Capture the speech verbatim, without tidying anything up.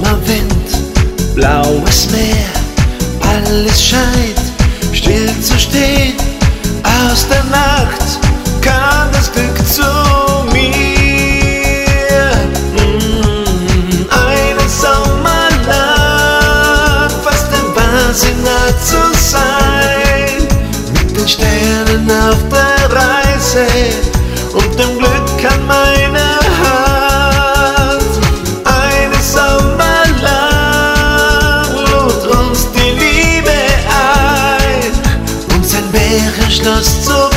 Warmer Wind, blaues Meer, alles scheint still zu stehen. Aus der Nacht kam das Glück zu mir. Mm, eine Sommernacht, fast ein Wahnsinn nah zu sein. Mit den Sternen auf der Reise und dem Glück an meiner Hand. Eine Sommer lang lud uns die Liebe ein, uns ein Bärenschloss zu